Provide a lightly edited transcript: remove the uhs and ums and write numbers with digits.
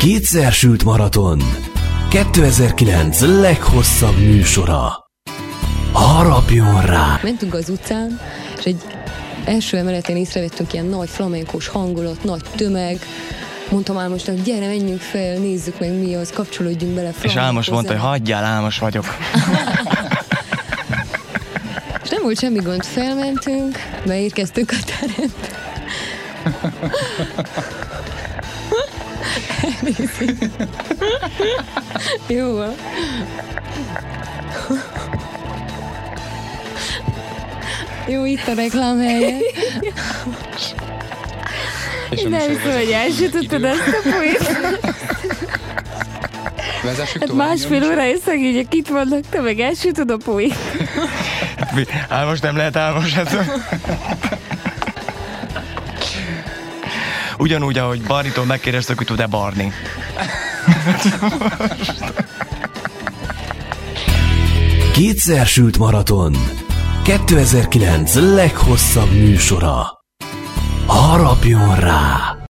Kétszer sült maraton. 2009 leghosszabb műsora. Harapjon rá! Mentünk az utcán, és egy első emeletén észrevettünk ilyen nagy flamenkós hangulat, nagy tömeg. Mondtam Álmosnak, gyere, menjünk fel, nézzük meg mi az, kapcsolódjunk bele. És Álmos mondta, hogy hagyjál, Álmos vagyok. És nem volt semmi gond, felmentünk, beérkeztünk a terembe. Jó van. Jó, itt a reklámhelye. Nem hiszem, hogy elsütötted ezt a poént. Hát másfél órája szegények itt vannak, te meg elsütöd a poént. Álmos nem lehet Álmos. Ugyanúgy, ahogy Barnitól megkérdeztük, hogy tud-e barni. Kétszer sült maraton. 2009 leghosszabb műsora. Harapjon rá!